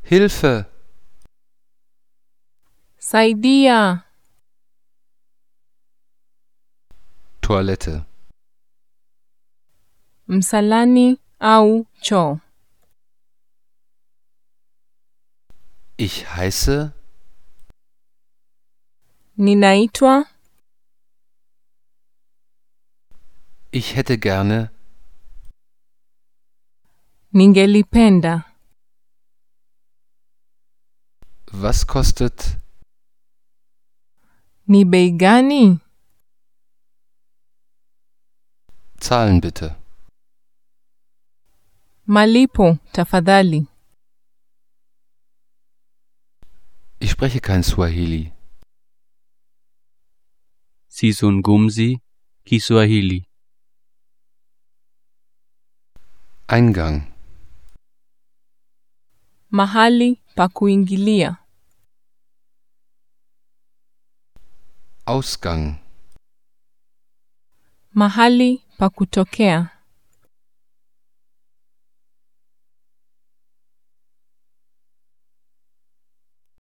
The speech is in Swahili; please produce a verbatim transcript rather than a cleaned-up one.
Hilfe! Saidia! Toilette. Msalani au choo. Ich heiße. Ninaitwa. Ich hätte gerne. Ningelipenda. Was kostet? Ni bei gani? Zahlen bitte. Malipo, tafadhali. Ich spreche kein Swahili. Sizungumzi Kiswahili. Eingang. Mahali pa kuingilia. Ausgang. Mahali pa kutokea.